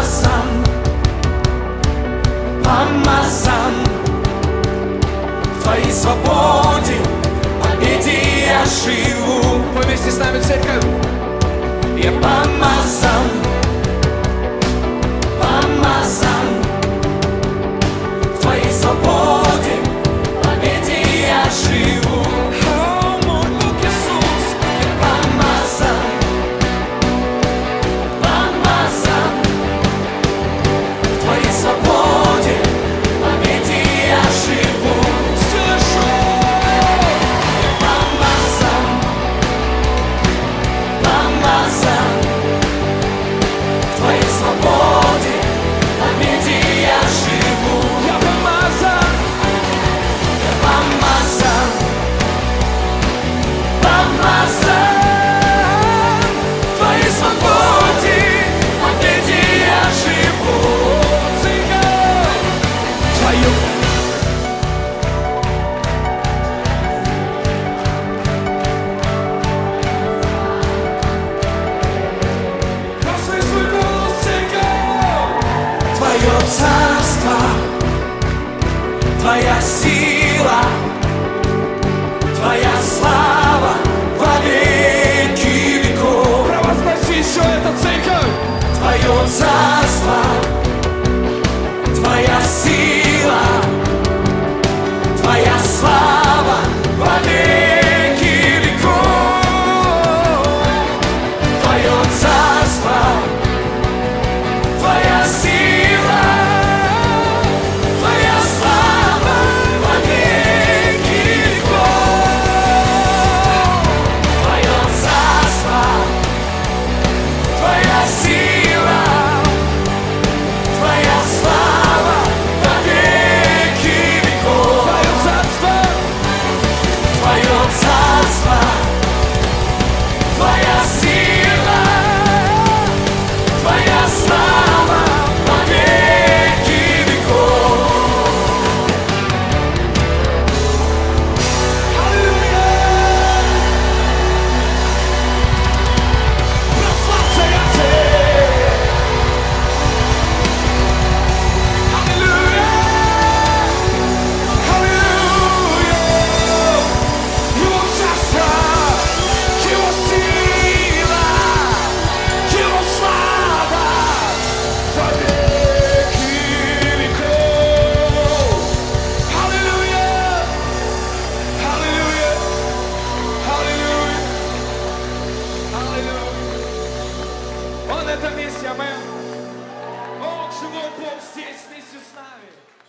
помазан, помазан. В Твоей свободе, победе я живу. Вместе с нами, церковь. Я помазан, помазан. В Твоей свободе, победе я живу. О, мой Бог Иисус, я помазан, помазан. В Твоей свободе, победе я живу. Слышу, я помазан, помазан. В Твоей свободе, победе я живу. Я помазан, Я помазан, помазан. В Твоей свободе, победе я живу. Твою послышь свой голос, церковь. Твое царство, Твоя сила, Твоя слава во веки веков. Провозгласи еще это, церковь. Твое царство, Твоя сила, Твоя слава во веки веков. Твое царство, Твоя сила, Твоя слава во веки веков. Твое царство, Твоя сила, Твоя слава во веки веков. Твое царство, Твое царство, Твоя сила, Твоя слава во веки веков. расслабься, я цель. Аллилуйя, аллилуйя. Его царство, Его сила, Его слава во веки веков. Аллилуйя, аллилуйя, аллилуйя, аллилуйя. Он это месте, амен. Бог, живой Бог здесь вместе с нами.